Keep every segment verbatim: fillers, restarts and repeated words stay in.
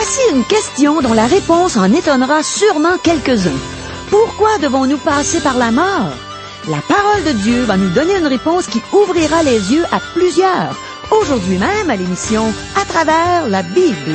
Voici une question dont la réponse en étonnera sûrement quelques-uns. Pourquoi devons-nous passer par la mort? La parole de Dieu va nous donner une réponse qui ouvrira les yeux à plusieurs, aujourd'hui même à l'émission À travers la Bible.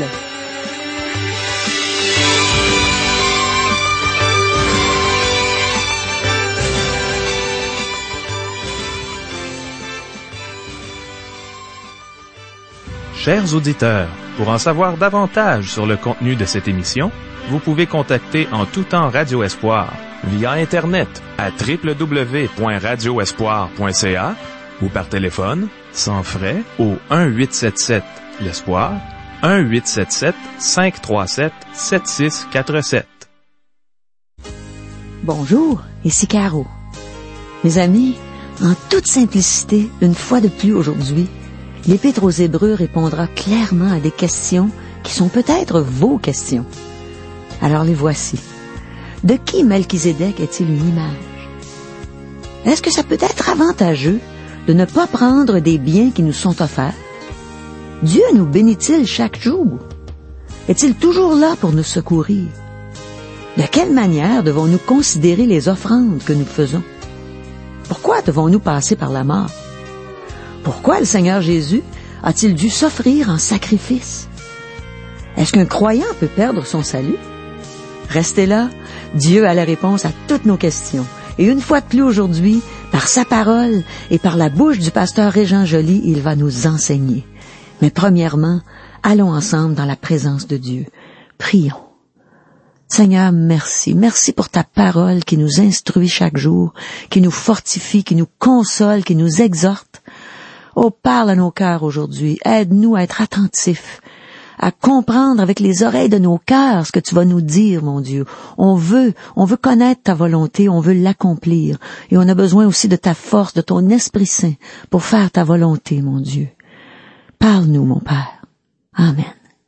Chers auditeurs, pour en savoir davantage sur le contenu de cette émission, vous pouvez contacter en tout temps Radio Espoir via Internet à w w w point radio espoir point c a ou par téléphone, sans frais, au un huit sept sept l'Espoir, un huit sept sept cinq trois sept sept six quatre sept. Bonjour, ici Caro. Mes amis, en toute simplicité, une fois de plus aujourd'hui, l'Épître aux Hébreux répondra clairement à des questions qui sont peut-être vos questions. Alors les voici. De qui Melchisédek est-il une image? Est-ce que ça peut être avantageux de ne pas prendre des biens qui nous sont offerts? Dieu nous bénit-il chaque jour? Est-il toujours là pour nous secourir? De quelle manière devons-nous considérer les offrandes que nous faisons? Pourquoi devons-nous passer par la mort? Pourquoi le Seigneur Jésus a-t-il dû s'offrir en sacrifice? Est-ce qu'un croyant peut perdre son salut? Restez là, Dieu a la réponse à toutes nos questions. Et une fois de plus aujourd'hui, par sa parole et par la bouche du pasteur Régent Joly, il va nous enseigner. Mais premièrement, allons ensemble dans la présence de Dieu. Prions. Seigneur, merci. Merci pour ta parole qui nous instruit chaque jour, qui nous fortifie, qui nous console, qui nous exhorte. Oh, parle à nos cœurs aujourd'hui. Aide-nous à être attentifs, à comprendre avec les oreilles de nos cœurs ce que tu vas nous dire, mon Dieu. On veut, on veut connaître ta volonté, on veut l'accomplir. Et on a besoin aussi de ta force, de ton Esprit Saint pour faire ta volonté, mon Dieu. Parle-nous, mon Père. Amen.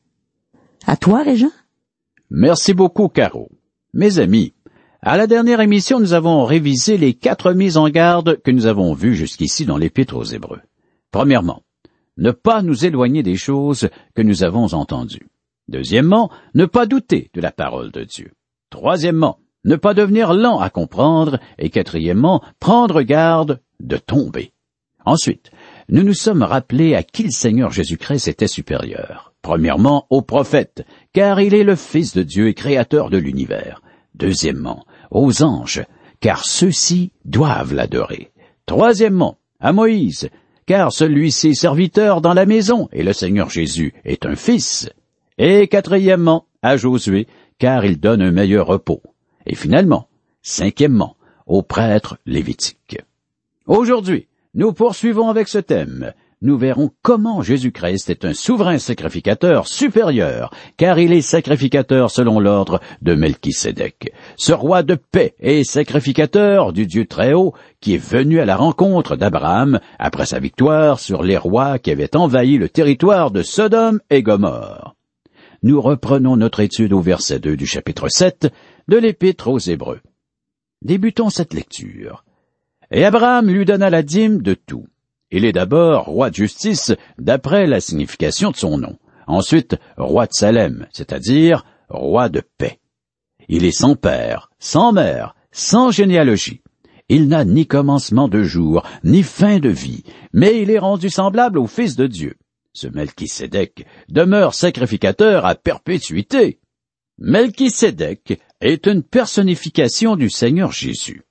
À toi, Régent. Merci beaucoup, Caro. Mes amis, à la dernière émission, nous avons révisé les quatre mises en garde que nous avons vues jusqu'ici dans l'Épître aux Hébreux. Premièrement, ne pas nous éloigner des choses que nous avons entendues. Deuxièmement, ne pas douter de la parole de Dieu. Troisièmement, ne pas devenir lent à comprendre. Et quatrièmement, prendre garde de tomber. Ensuite, nous nous sommes rappelés à qui le Seigneur Jésus-Christ était supérieur. Premièrement, au prophète, car il est le Fils de Dieu et créateur de l'univers. Deuxièmement, aux anges, car ceux-ci doivent l'adorer. Troisièmement, à Moïse, car celui-ci est serviteur dans la maison, et le Seigneur Jésus est un fils. Et quatrièmement, à Josué, car il donne un meilleur repos. Et finalement, cinquièmement, aux prêtres lévitiques. Aujourd'hui, nous poursuivons avec ce thème. Nous verrons comment Jésus-Christ est un souverain sacrificateur supérieur, car il est sacrificateur selon l'ordre de Melchisédek, ce roi de paix et sacrificateur du Dieu Très-Haut qui est venu à la rencontre d'Abraham après sa victoire sur les rois qui avaient envahi le territoire de Sodome et Gomorrhe. Nous reprenons notre étude au verset deux du chapitre sept de l'Épître aux Hébreux. Débutons cette lecture. Et Abraham lui donna la dîme de tout. Il est d'abord roi de justice d'après la signification de son nom. Ensuite, roi de Salem, c'est-à-dire roi de paix. Il est sans père, sans mère, sans généalogie. Il n'a ni commencement de jour, ni fin de vie, mais il est rendu semblable au Fils de Dieu. Ce Melchisédek demeure sacrificateur à perpétuité. Melchisédek est une personnification du Seigneur Jésus.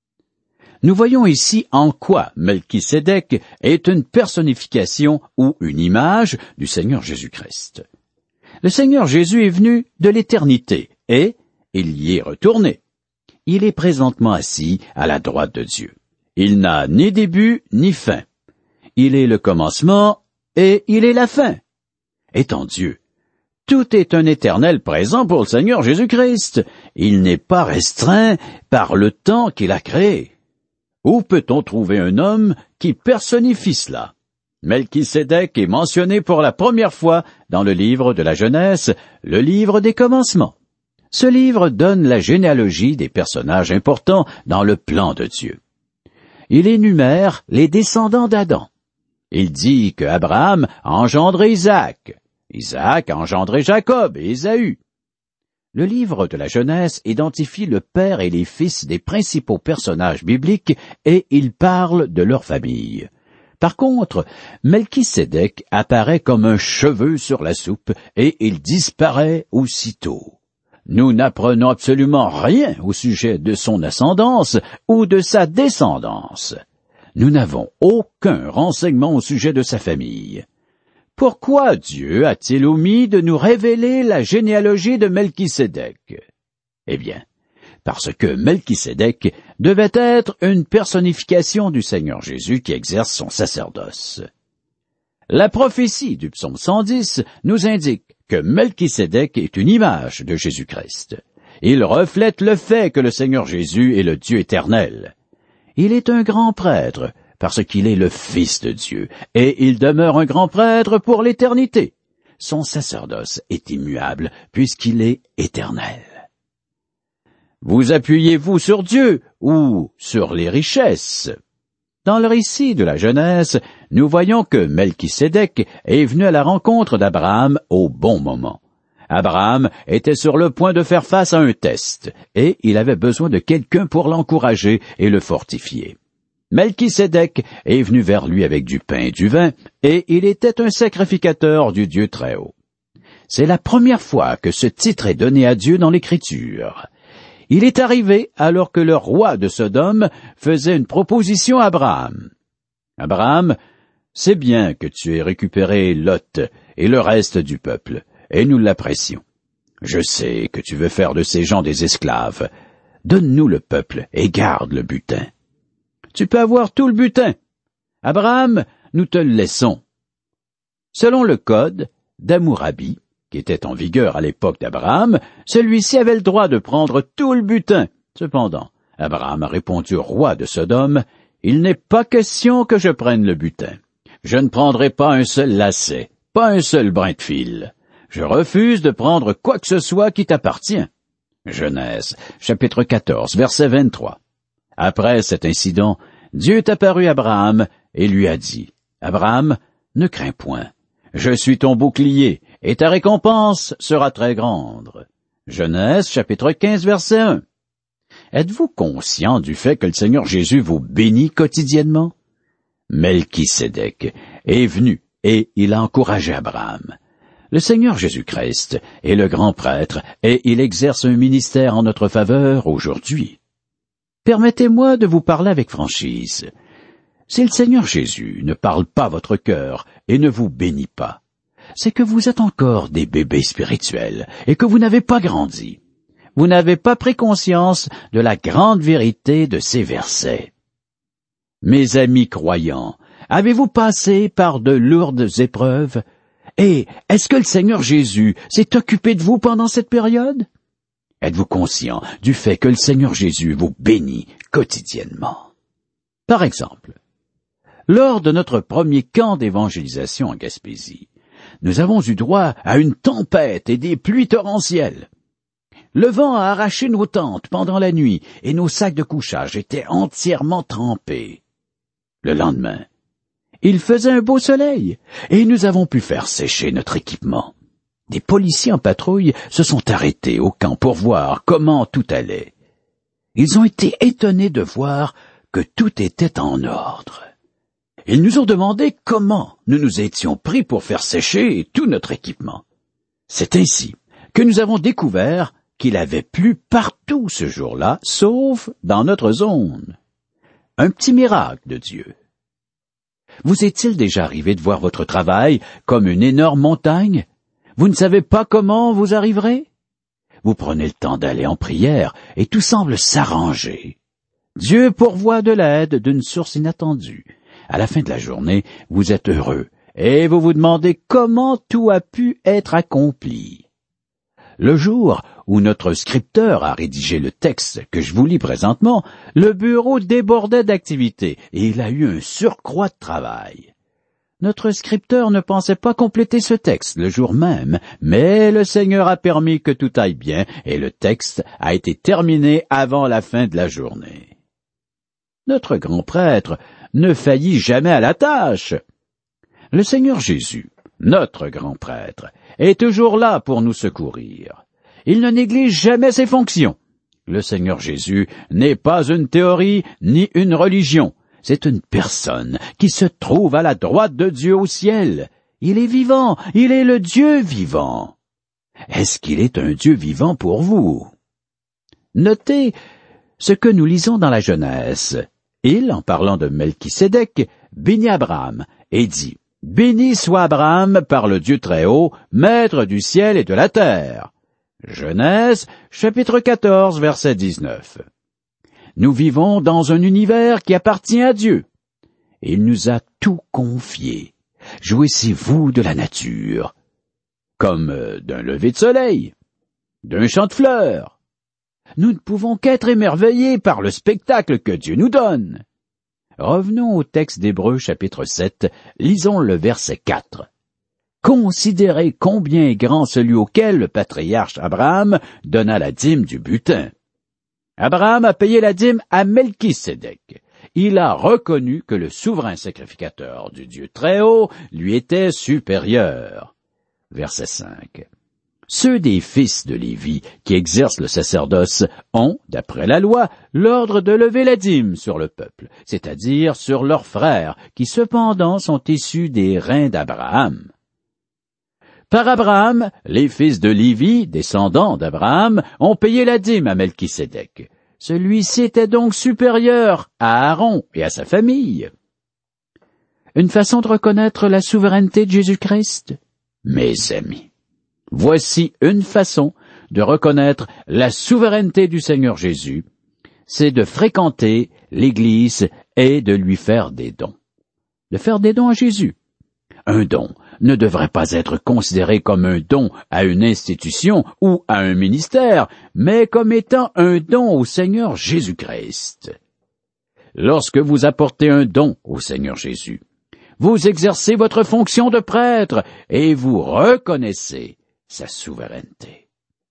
Nous voyons ici en quoi Melchisédek est une personnification ou une image du Seigneur Jésus-Christ. Le Seigneur Jésus est venu de l'éternité et il y est retourné. Il est présentement assis à la droite de Dieu. Il n'a ni début ni fin. Il est le commencement et il est la fin. Étant Dieu, tout est un éternel présent pour le Seigneur Jésus-Christ. Il n'est pas restreint par le temps qu'il a créé. Où peut-on trouver un homme qui personnifie cela? Melchisédek est mentionné pour la première fois dans le livre de la Genèse, le livre des commencements. Ce livre donne la généalogie des personnages importants dans le plan de Dieu. Il énumère les descendants d'Adam. Il dit que Abraham a engendré Isaac, Isaac a engendré Jacob et Ésaü. Le livre de la Genèse identifie le père et les fils des principaux personnages bibliques et il parle de leur famille. Par contre, Melchisédek apparaît comme un cheveu sur la soupe et il disparaît aussitôt. Nous n'apprenons absolument rien au sujet de son ascendance ou de sa descendance. Nous n'avons aucun renseignement au sujet de sa famille. Pourquoi Dieu a-t-il omis de nous révéler la généalogie de Melchisédek? Eh bien, parce que Melchisédek devait être une personnification du Seigneur Jésus qui exerce son sacerdoce. La prophétie du psaume cent dix nous indique que Melchisédek est une image de Jésus-Christ. Il reflète le fait que le Seigneur Jésus est le Dieu éternel. Il est un grand prêtre parce qu'il est le Fils de Dieu, et il demeure un grand prêtre pour l'éternité. Son sacerdoce est immuable puisqu'il est éternel. Vous appuyez-vous sur Dieu ou sur les richesses? Dans le récit de la Genèse, nous voyons que Melchisédek est venu à la rencontre d'Abraham au bon moment. Abraham était sur le point de faire face à un test, et il avait besoin de quelqu'un pour l'encourager et le fortifier. Melchisédek est venu vers lui avec du pain et du vin, et il était un sacrificateur du Dieu Très-Haut. C'est la première fois que ce titre est donné à Dieu dans l'Écriture. Il est arrivé alors que le roi de Sodome faisait une proposition à Abraham. « Abraham, c'est bien que tu aies récupéré Lot et le reste du peuple, et nous l'apprécions. Je sais que tu veux faire de ces gens des esclaves. Donne-nous le peuple et garde le butin. » Tu peux avoir tout le butin. Abraham, nous te le laissons. Selon le code d'Hammurabi, qui était en vigueur à l'époque d'Abraham, celui-ci avait le droit de prendre tout le butin. Cependant, Abraham a répondu au roi de Sodome, « Il n'est pas question que je prenne le butin. Je ne prendrai pas un seul lacet, pas un seul brin de fil. Je refuse de prendre quoi que ce soit qui t'appartient. » Genèse, chapitre quatorze, verset vingt-trois. Après cet incident, Dieu est apparu à Abraham et lui a dit, « Abraham, ne crains point. Je suis ton bouclier, et ta récompense sera très grande. » Genèse, chapitre quinze, verset un. Êtes-vous conscient du fait que le Seigneur Jésus vous bénit quotidiennement? Melchisédek est venu et il a encouragé Abraham. Le Seigneur Jésus-Christ est le grand prêtre et il exerce un ministère en notre faveur aujourd'hui. Permettez-moi de vous parler avec franchise. Si le Seigneur Jésus ne parle pas votre cœur et ne vous bénit pas, c'est que vous êtes encore des bébés spirituels et que vous n'avez pas grandi. Vous n'avez pas pris conscience de la grande vérité de ces versets. Mes amis croyants, avez-vous passé par de lourdes épreuves? Et est-ce que le Seigneur Jésus s'est occupé de vous pendant cette période? Êtes-vous conscient du fait que le Seigneur Jésus vous bénit quotidiennement? Par exemple, lors de notre premier camp d'évangélisation en Gaspésie, nous avons eu droit à une tempête et des pluies torrentielles. Le vent a arraché nos tentes pendant la nuit et nos sacs de couchage étaient entièrement trempés. Le lendemain, il faisait un beau soleil et nous avons pu faire sécher notre équipement. Des policiers en patrouille se sont arrêtés au camp pour voir comment tout allait. Ils ont été étonnés de voir que tout était en ordre. Ils nous ont demandé comment nous nous étions pris pour faire sécher tout notre équipement. C'est ainsi que nous avons découvert qu'il avait plu partout ce jour-là, sauf dans notre zone. Un petit miracle de Dieu. Vous est-il déjà arrivé de voir votre travail comme une énorme montagne? Vous ne savez pas comment vous arriverez? Vous prenez le temps d'aller en prière et tout semble s'arranger. Dieu pourvoit de l'aide d'une source inattendue. À la fin de la journée, vous êtes heureux et vous vous demandez comment tout a pu être accompli. Le jour où notre scripteur a rédigé le texte que je vous lis présentement, le bureau débordait d'activités et il a eu un surcroît de travail. Notre scripteur ne pensait pas compléter ce texte le jour même, mais le Seigneur a permis que tout aille bien et le texte a été terminé avant la fin de la journée. Notre grand prêtre ne faillit jamais à la tâche. Le Seigneur Jésus, notre grand prêtre, est toujours là pour nous secourir. Il ne néglige jamais ses fonctions. Le Seigneur Jésus n'est pas une théorie ni une religion. C'est une personne qui se trouve à la droite de Dieu au ciel. Il est vivant, il est le Dieu vivant. Est-ce qu'il est un Dieu vivant pour vous? Notez ce que nous lisons dans la Genèse. Il, en parlant de Melchisédek, bénit Abraham et dit, « Béni soit Abraham par le Dieu Très-Haut, maître du ciel et de la terre. » Genèse, chapitre quatorze, verset dix-neuf. Nous vivons dans un univers qui appartient à Dieu. Il nous a tout confié. Jouissez-vous de la nature, comme d'un lever de soleil, d'un champ de fleurs. Nous ne pouvons qu'être émerveillés par le spectacle que Dieu nous donne. Revenons au texte d'Hébreux chapitre sept, lisons le verset quatre. Considérez combien est grand celui auquel le patriarche Abraham donna la dîme du butin. Abraham a payé la dîme à Melchisédek. Il a reconnu que le souverain sacrificateur du Dieu Très-Haut lui était supérieur. Verset cinq. Ceux des fils de Lévi qui exercent le sacerdoce ont, d'après la loi, l'ordre de lever la dîme sur le peuple, c'est-à-dire sur leurs frères, qui cependant sont issus des reins d'Abraham. Par Abraham, les fils de Lévi, descendants d'Abraham, ont payé la dîme à Melchisédek. Celui-ci était donc supérieur à Aaron et à sa famille. Une façon de reconnaître la souveraineté de Jésus-Christ? Mes amis, voici une façon de reconnaître la souveraineté du Seigneur Jésus, c'est de fréquenter l'Église et de lui faire des dons. De faire des dons à Jésus. Un don ne devrait pas être considéré comme un don à une institution ou à un ministère, mais comme étant un don au Seigneur Jésus-Christ. Lorsque vous apportez un don au Seigneur Jésus, vous exercez votre fonction de prêtre et vous reconnaissez sa souveraineté.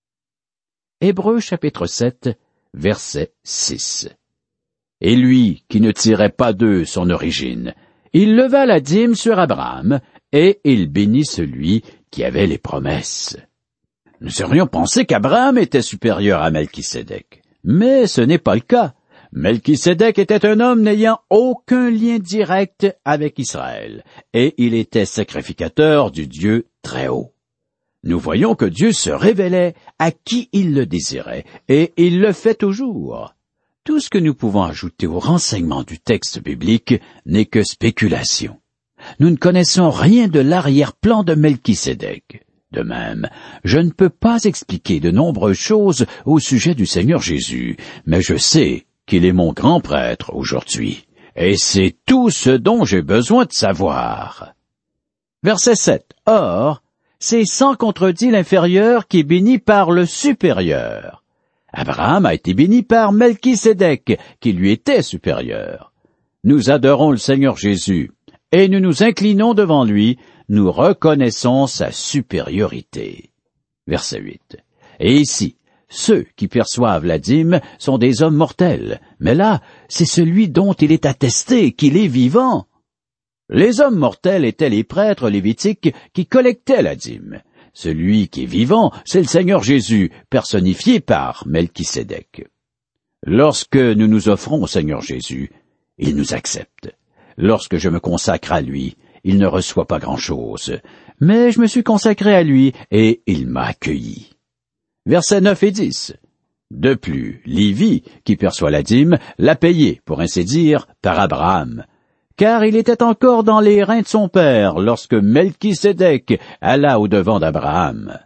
Hébreux chapitre sept, verset six. Et lui, qui ne tirait pas d'eux son origine, il leva la dîme sur Abraham, et il bénit celui qui avait les promesses. Nous aurions pensé qu'Abraham était supérieur à Melchisédek, mais ce n'est pas le cas. Melchisédek était un homme n'ayant aucun lien direct avec Israël, et il était sacrificateur du Dieu Très-Haut. Nous voyons que Dieu se révélait à qui il le désirait, et il le fait toujours. Tout ce que nous pouvons ajouter au renseignement du texte biblique n'est que spéculation. Nous ne connaissons rien de l'arrière-plan de Melchisédek. De même, je ne peux pas expliquer de nombreuses choses au sujet du Seigneur Jésus, mais je sais qu'il est mon grand prêtre aujourd'hui, et c'est tout ce dont j'ai besoin de savoir. Verset sept. Or, c'est sans contredit l'inférieur qui est béni par le supérieur. Abraham a été béni par Melchisédek, qui lui était supérieur. Nous adorons le Seigneur Jésus, et nous nous inclinons devant lui, nous reconnaissons sa supériorité. Verset huit. Et ici, ceux qui perçoivent la dîme sont des hommes mortels, mais là, c'est celui dont il est attesté qu'il est vivant. Les hommes mortels étaient les prêtres lévitiques qui collectaient la dîme. Celui qui est vivant, c'est le Seigneur Jésus, personnifié par Melchisédek. Lorsque nous nous offrons au Seigneur Jésus, il nous accepte. Lorsque je me consacre à lui, il ne reçoit pas grand-chose, mais je me suis consacré à lui et il m'a accueilli. Versets neuf et dix. De plus, Lévi, qui perçoit la dîme, l'a payé, pour ainsi dire, par Abraham, car il était encore dans les reins de son père lorsque Melchisédek alla au-devant d'Abraham.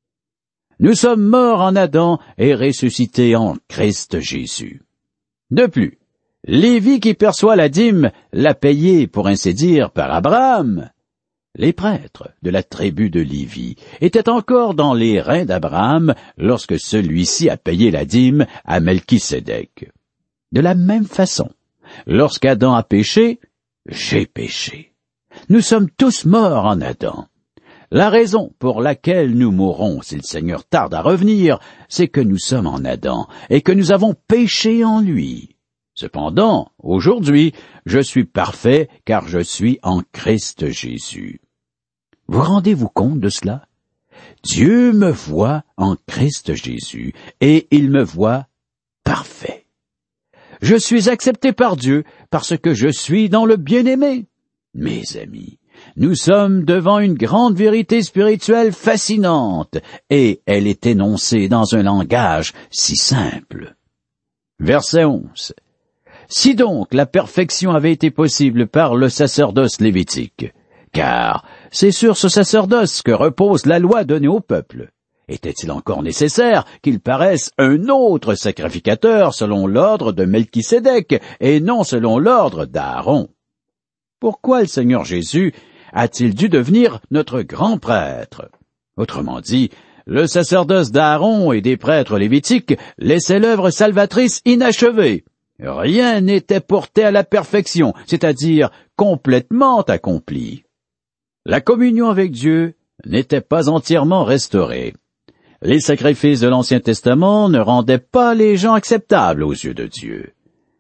Nous sommes morts en Adam et ressuscités en Christ Jésus. De plus, Lévi qui perçoit la dîme l'a payé, pour ainsi dire, par Abraham. Les prêtres de la tribu de Lévi étaient encore dans les reins d'Abraham lorsque celui-ci a payé la dîme à Melchisédek. De la même façon, lorsqu'Adam a péché, j'ai péché. Nous sommes tous morts en Adam. La raison pour laquelle nous mourrons si le Seigneur tarde à revenir, c'est que nous sommes en Adam et que nous avons péché en lui. Cependant, aujourd'hui, je suis parfait car je suis en Christ Jésus. Vous rendez-vous compte de cela? Dieu me voit en Christ Jésus et il me voit parfait. Je suis accepté par Dieu parce que je suis dans le bien-aimé. Mes amis, nous sommes devant une grande vérité spirituelle fascinante et elle est énoncée dans un langage si simple. Verset onze. Si donc la perfection avait été possible par le sacerdoce lévitique, car c'est sur ce sacerdoce que repose la loi donnée au peuple, était-il encore nécessaire qu'il paraisse un autre sacrificateur selon l'ordre de Melchisédek et non selon l'ordre d'Aaron? Pourquoi le Seigneur Jésus a-t-il dû devenir notre grand prêtre? Autrement dit, le sacerdoce d'Aaron et des prêtres lévitiques laissait l'œuvre salvatrice inachevée. Rien n'était porté à la perfection, c'est-à-dire complètement accompli. La communion avec Dieu n'était pas entièrement restaurée. Les sacrifices de l'Ancien Testament ne rendaient pas les gens acceptables aux yeux de Dieu.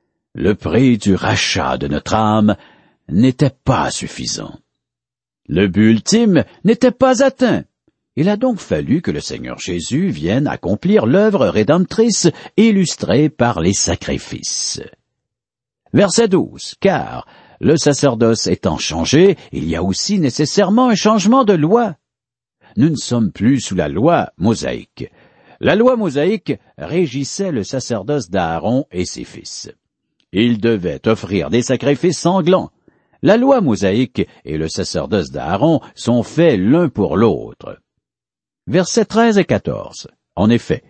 Le prix du rachat de notre âme n'était pas suffisant. Le but ultime n'était pas atteint. Il a donc fallu que le Seigneur Jésus vienne accomplir l'œuvre rédemptrice illustrée par les sacrifices. Verset douze. Car, le sacerdoce étant changé, il y a aussi nécessairement un changement de loi. Nous ne sommes plus sous la loi mosaïque. La loi mosaïque régissait le sacerdoce d'Aaron et ses fils. Ils devaient offrir des sacrifices sanglants. La loi mosaïque et le sacerdoce d'Aaron sont faits l'un pour l'autre. Versets treize et quatorze. En effet,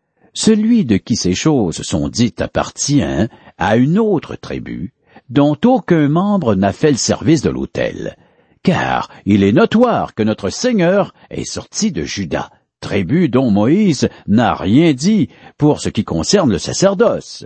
celui de qui ces choses sont dites appartient à une autre tribu, dont aucun membre n'a fait le service de l'autel, car il est notoire que notre Seigneur est sorti de Juda, tribu dont Moïse n'a rien dit pour ce qui concerne le sacerdoce.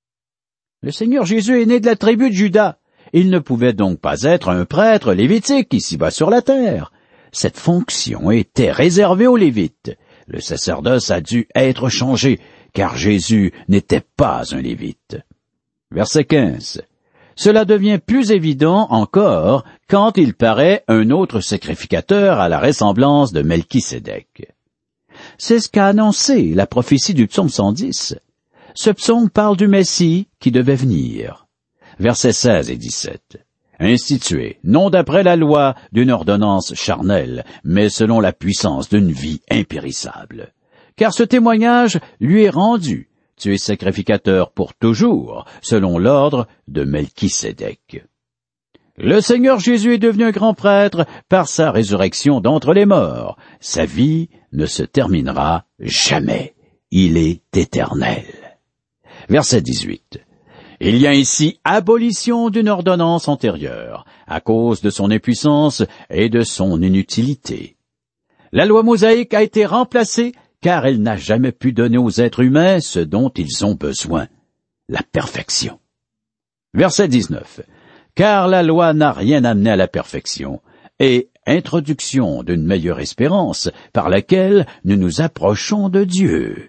Le Seigneur Jésus est né de la tribu de Juda. Il ne pouvait donc pas être un prêtre lévitique ici-bas sur la terre. Cette fonction était réservée aux Lévites. Le sacerdoce a dû être changé, car Jésus n'était pas un Lévite. Verset quinze. Cela devient plus évident encore quand il paraît un autre sacrificateur à la ressemblance de Melchisédek. C'est ce qu'a annoncé la prophétie du psaume cent dix. Ce psaume parle du Messie qui devait venir. Versets seize et dix-sept. Institué, non d'après la loi d'une ordonnance charnelle, mais selon la puissance d'une vie impérissable. Car ce témoignage lui est rendu. Tu es sacrificateur pour toujours, selon l'ordre de Melchisédek. Le Seigneur Jésus est devenu un grand prêtre par sa résurrection d'entre les morts. Sa vie ne se terminera jamais. Il est éternel. Verset dix-huit. Il y a ici abolition d'une ordonnance antérieure, à cause de son impuissance et de son inutilité. La loi mosaïque a été remplacée, car elle n'a jamais pu donner aux êtres humains ce dont ils ont besoin, la perfection. Verset dix-neuf. Car la loi n'a rien amené à la perfection, et introduction d'une meilleure espérance, par laquelle nous nous approchons de Dieu.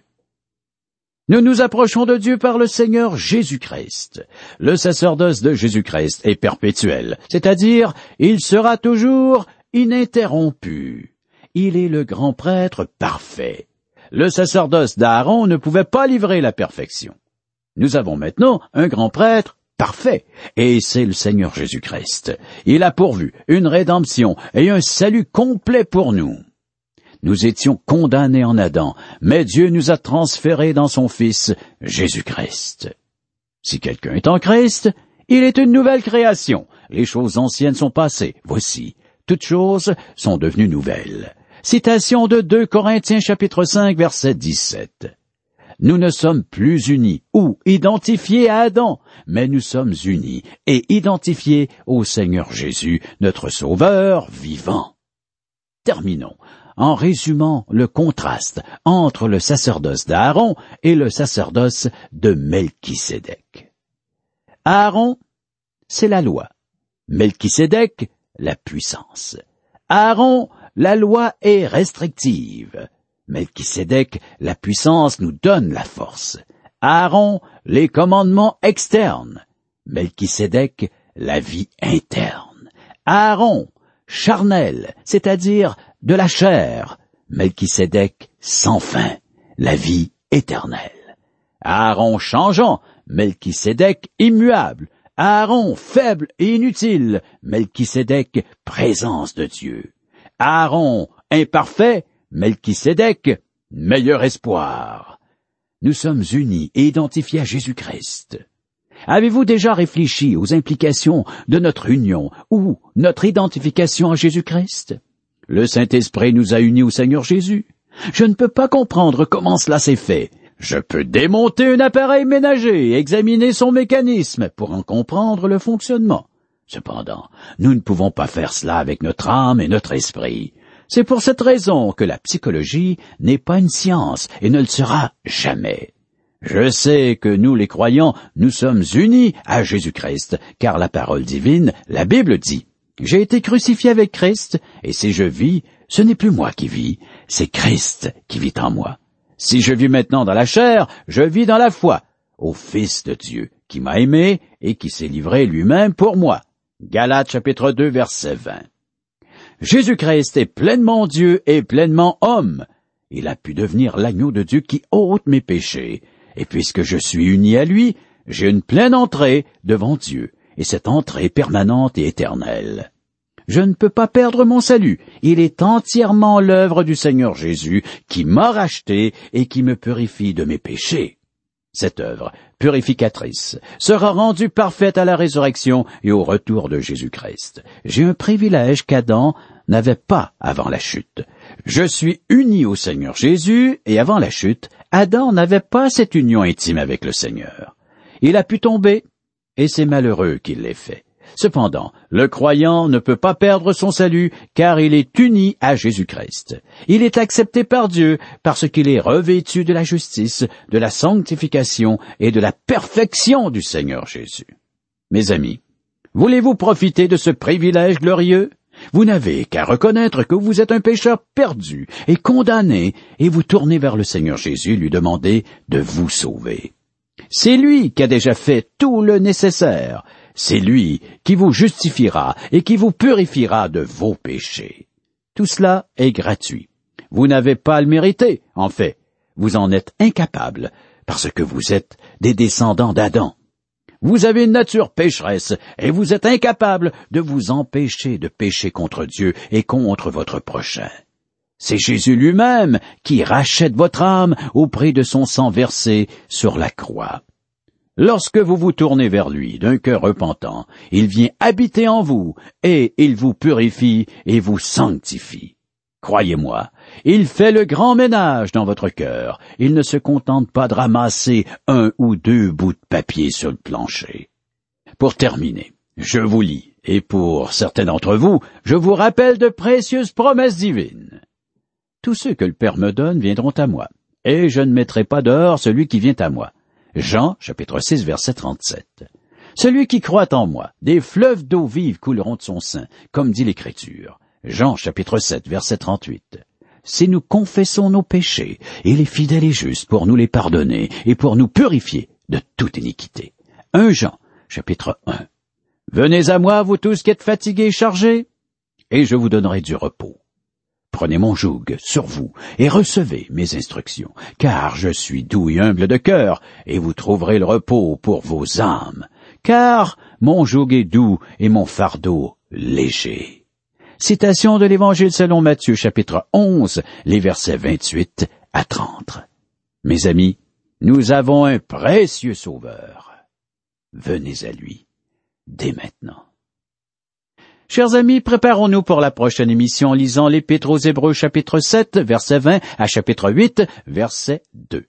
Nous nous approchons de Dieu par le Seigneur Jésus-Christ. Le sacerdoce de Jésus-Christ est perpétuel, c'est-à-dire il sera toujours ininterrompu. Il est le grand prêtre parfait. Le sacerdoce d'Aaron ne pouvait pas livrer la perfection. Nous avons maintenant un grand prêtre parfait, et c'est le Seigneur Jésus-Christ. Il a pourvu une rédemption et un salut complet pour nous. Nous étions condamnés en Adam, mais Dieu nous a transférés dans son Fils, Jésus-Christ. Si quelqu'un est en Christ, il est une nouvelle création. Les choses anciennes sont passées. Voici, toutes choses sont devenues nouvelles. Citation de deux Corinthiens chapitre cinq, verset dix-sept. Nous ne sommes plus unis ou identifiés à Adam, mais nous sommes unis et identifiés au Seigneur Jésus, notre Sauveur vivant. Terminons en résumant le contraste entre le sacerdoce d'Aaron et le sacerdoce de Melchisédek. Aaron, c'est la loi. Melchisédek, la puissance. Aaron, la loi est restrictive. Melchisédek, la puissance nous donne la force. Aaron, les commandements externes. Melchisédek, la vie interne. Aaron, charnel, c'est-à-dire de la chair. Melchisédek sans fin, la vie éternelle. Aaron changeant, Melchisédek immuable. Aaron faible et inutile, Melchisédek présence de Dieu. Aaron imparfait, Melchisédek meilleur espoir. Nous sommes unis et identifiés à Jésus-Christ. Avez-vous déjà réfléchi aux implications de notre union ou notre identification à Jésus-Christ? Le Saint-Esprit nous a unis au Seigneur Jésus. Je ne peux pas comprendre comment cela s'est fait. Je peux démonter un appareil ménager et examiner son mécanisme pour en comprendre le fonctionnement. Cependant, nous ne pouvons pas faire cela avec notre âme et notre esprit. C'est pour cette raison que la psychologie n'est pas une science et ne le sera jamais. Je sais que nous, les croyants, nous sommes unis à Jésus-Christ, car la parole divine, la Bible dit « J'ai été crucifié avec Christ, et si je vis, ce n'est plus moi qui vis, c'est Christ qui vit en moi. Si je vis maintenant dans la chair, je vis dans la foi, au Fils de Dieu, qui m'a aimé et qui s'est livré lui-même pour moi. » Galates chapitre deux, verset vingt. Jésus-Christ est pleinement Dieu et pleinement homme. Il a pu devenir l'agneau de Dieu qui ôte mes péchés. Et puisque je suis uni à lui, j'ai une pleine entrée devant Dieu, et cette entrée permanente et éternelle. Je ne peux pas perdre mon salut. Il est entièrement l'œuvre du Seigneur Jésus qui m'a racheté et qui me purifie de mes péchés. Cette œuvre purificatrice sera rendue parfaite à la résurrection et au retour de Jésus-Christ. J'ai un privilège qu'Adam n'avait pas avant la chute. Je suis uni au Seigneur Jésus, et avant la chute, Adam n'avait pas cette union intime avec le Seigneur. Il a pu tomber, et c'est malheureux qu'il l'ait fait. Cependant, le croyant ne peut pas perdre son salut, car il est uni à Jésus-Christ. Il est accepté par Dieu, parce qu'il est revêtu de la justice, de la sanctification et de la perfection du Seigneur Jésus. Mes amis, voulez-vous profiter de ce privilège glorieux? Vous n'avez qu'à reconnaître que vous êtes un pécheur perdu et condamné, et vous tournez vers le Seigneur Jésus, lui demander de vous sauver. C'est lui qui a déjà fait tout le nécessaire. C'est lui qui vous justifiera et qui vous purifiera de vos péchés. Tout cela est gratuit. Vous n'avez pas à le mériter, en fait. Vous en êtes incapable, parce que vous êtes des descendants d'Adam. Vous avez une nature pécheresse, et vous êtes incapable de vous empêcher de pécher contre Dieu et contre votre prochain. C'est Jésus lui-même qui rachète votre âme au prix de son sang versé sur la croix. Lorsque vous vous tournez vers lui d'un cœur repentant, il vient habiter en vous, et il vous purifie et vous sanctifie. Croyez-moi, il fait le grand ménage dans votre cœur. Il ne se contente pas de ramasser un ou deux bouts de papier sur le plancher. Pour terminer, je vous lis, et pour certains d'entre vous, je vous rappelle de précieuses promesses divines. Tous ceux que le Père me donne viendront à moi, et je ne mettrai pas dehors celui qui vient à moi. Jean, chapitre six, verset trente-sept. Celui qui croit en moi, des fleuves d'eau vive couleront de son sein, comme dit l'Écriture. Jean, chapitre sept, verset trente-huit. Si nous confessons nos péchés, il est fidèle et juste pour nous les pardonner et pour nous purifier de toute iniquité. un Jean, chapitre un. Venez à moi, vous tous qui êtes fatigués et chargés, et je vous donnerai du repos. Prenez mon joug sur vous et recevez mes instructions, car je suis doux et humble de cœur, et vous trouverez le repos pour vos âmes, car mon joug est doux et mon fardeau léger. Citation de l'Évangile selon Matthieu, chapitre onze, les versets vingt-huit à trente. Mes amis, nous avons un précieux Sauveur. Venez à lui, dès maintenant. Chers amis, préparons-nous pour la prochaine émission en lisant l'Épître aux Hébreux, chapitre sept, verset vingt à chapitre huit, verset deux.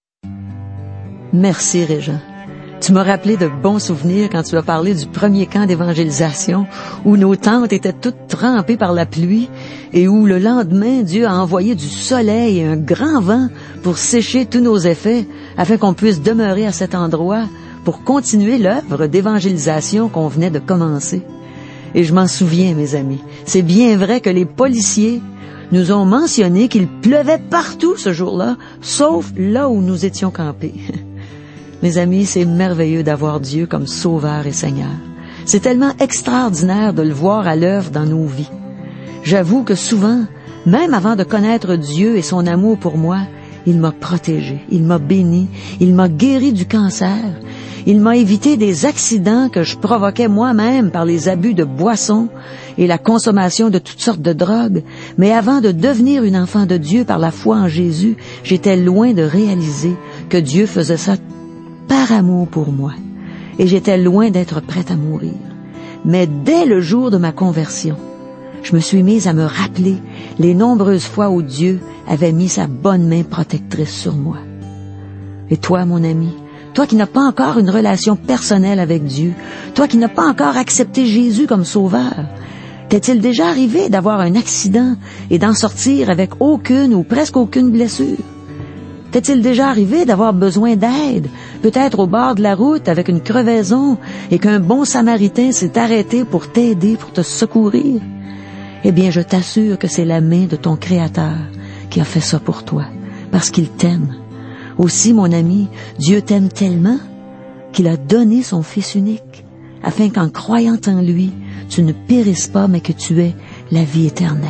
Merci, Régent. Tu m'as rappelé de bons souvenirs quand tu as parlé du premier camp d'évangélisation où nos tentes étaient toutes trempées par la pluie et où le lendemain, Dieu a envoyé du soleil et un grand vent pour sécher tous nos effets afin qu'on puisse demeurer à cet endroit pour continuer l'œuvre d'évangélisation qu'on venait de commencer. Et je m'en souviens, mes amis, c'est bien vrai que les policiers nous ont mentionné qu'il pleuvait partout ce jour-là, sauf là où nous étions campés. Mes amis, c'est merveilleux d'avoir Dieu comme Sauveur et Seigneur. C'est tellement extraordinaire de le voir à l'œuvre dans nos vies. J'avoue que souvent, Même avant de connaître Dieu et son amour pour moi, il m'a protégé, il m'a béni, il m'a guéri du cancer, il m'a évité des accidents que je provoquais moi-même par les abus de boissons et la consommation de toutes sortes de drogues. Mais avant de devenir une enfant de Dieu par la foi en Jésus, j'étais loin de réaliser que Dieu faisait ça par amour pour moi. Et j'étais loin d'être prête à mourir. Mais dès le jour de ma conversion, je me suis mise à me rappeler les nombreuses fois où Dieu avait mis sa bonne main protectrice sur moi. Et toi, mon ami, toi qui n'as pas encore une relation personnelle avec Dieu, toi qui n'as pas encore accepté Jésus comme sauveur, t'est-il déjà arrivé d'avoir un accident et d'en sortir avec aucune ou presque aucune blessure? T'est-il déjà arrivé d'avoir besoin d'aide, peut-être au bord de la route avec une crevaison et qu'un bon samaritain s'est arrêté pour t'aider, pour te secourir? Eh bien, je t'assure que c'est la main de ton Créateur qui a fait ça pour toi, parce qu'il t'aime. Aussi, mon ami, Dieu t'aime tellement qu'il a donné son Fils unique, afin qu'en croyant en lui, tu ne périsses pas, mais que tu aies la vie éternelle.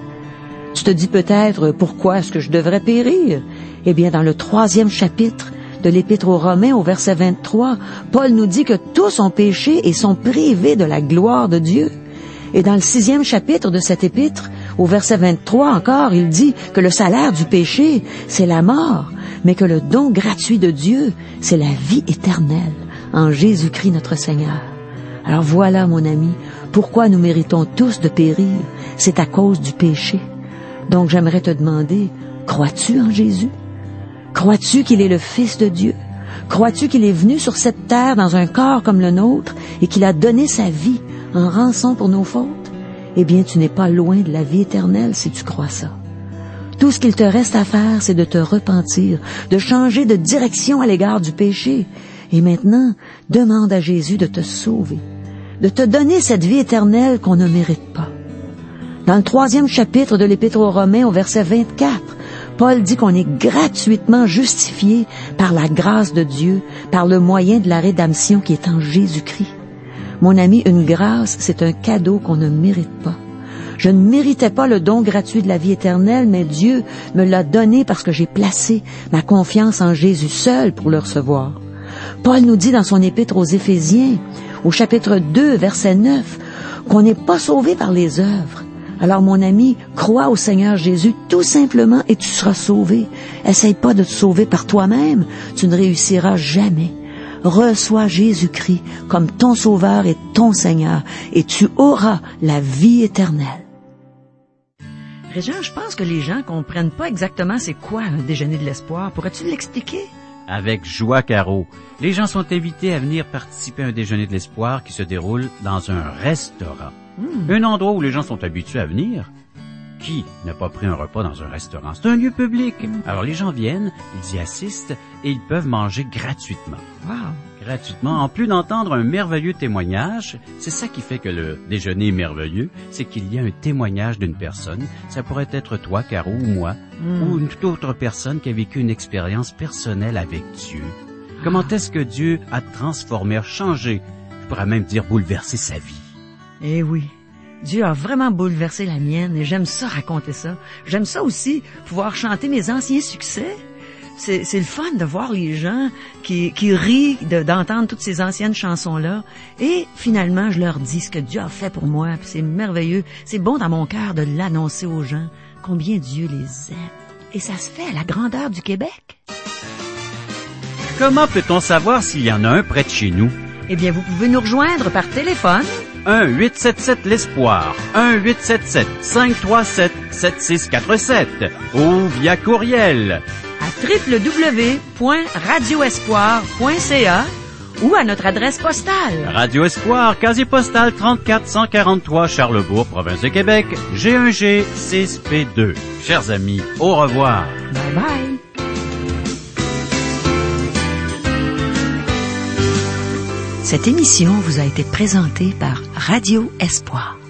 Tu te dis peut-être, pourquoi est-ce que je devrais périr? Eh bien, dans le troisième chapitre de l'Épître aux Romains, au verset vingt-trois, Paul nous dit que tous ont péché et sont privés de la gloire de Dieu. Et dans le sixième chapitre de cet épître, au verset vingt-trois encore, il dit que le salaire du péché, c'est la mort, mais que le don gratuit de Dieu, c'est la vie éternelle en Jésus-Christ notre Seigneur. Alors voilà, mon ami, pourquoi nous méritons tous de périr, c'est à cause du péché. Donc j'aimerais te demander, crois-tu en Jésus? Crois-tu qu'il est le Fils de Dieu? Crois-tu qu'il est venu sur cette terre dans un corps comme le nôtre et qu'il a donné sa vie en rançon pour nos fautes? Eh bien, tu n'es pas loin de la vie éternelle si tu crois ça. Tout ce qu'il te reste à faire, c'est de te repentir, de changer de direction à l'égard du péché. Et maintenant, demande à Jésus de te sauver, de te donner cette vie éternelle qu'on ne mérite pas. Dans le troisième chapitre de l'Épître aux Romains, au verset vingt-quatre, Paul dit qu'on est gratuitement justifié par la grâce de Dieu, par le moyen de la rédemption qui est en Jésus-Christ. Mon ami, une grâce, c'est un cadeau qu'on ne mérite pas. Je ne méritais pas le don gratuit de la vie éternelle, mais Dieu me l'a donné parce que j'ai placé ma confiance en Jésus seul pour le recevoir. Paul nous dit dans son épître aux Éphésiens, au chapitre deux, verset neuf, qu'on n'est pas sauvé par les œuvres. Alors, mon ami, crois au Seigneur Jésus tout simplement et tu seras sauvé. Essaye pas de te sauver par toi-même, tu ne réussiras jamais. Reçois Jésus-Christ comme ton Sauveur et ton Seigneur, et tu auras la vie éternelle. Régent, je pense que les gens comprennent pas exactement c'est quoi un déjeuner de l'espoir. Pourrais-tu l'expliquer? Avec joie, Caro. Les gens sont invités à venir participer à un déjeuner de l'espoir qui se déroule dans un restaurant. Mmh. Un endroit où les gens sont habitués à venir. Qui n'a pas pris un repas dans un restaurant? C'est un lieu public. Mmh. Alors les gens viennent, ils y assistent et ils peuvent manger gratuitement. Wow. Gratuitement, en plus d'entendre un merveilleux témoignage. C'est ça qui fait que le déjeuner est merveilleux, c'est qu'il y a un témoignage d'une personne. Ça pourrait être toi, Caro, ou moi, mmh. ou une toute autre personne qui a vécu une expérience personnelle avec Dieu. Ah. Comment est-ce que Dieu a transformé, a changé, je pourrais même dire bouleversé sa vie? Eh oui, Dieu a vraiment bouleversé la mienne et j'aime ça raconter ça. J'aime ça aussi, pouvoir chanter mes anciens succès. C'est, c'est le fun de voir les gens qui, qui rient de, d'entendre toutes ces anciennes chansons-là. Et finalement, je leur dis ce que Dieu a fait pour moi. Puis c'est merveilleux. C'est bon dans mon cœur de l'annoncer aux gens, combien Dieu les aime. Et ça se fait à la grandeur du Québec. Comment peut-on savoir s'il y en a un près de chez nous? Eh bien, vous pouvez nous rejoindre par téléphone. un huit sept sept l'Espoir, un huit sept sept cinq trois sept sept six quatre sept ou via courriel à w w w point radio espoir point c a ou à notre adresse postale. Radio Espoir, casier postal trente-quatre cent quarante-trois Charlesbourg, province de Québec, G un G six P deux. Chers amis, au revoir. Bye bye. Cette émission vous a été présentée par Radio Espoir.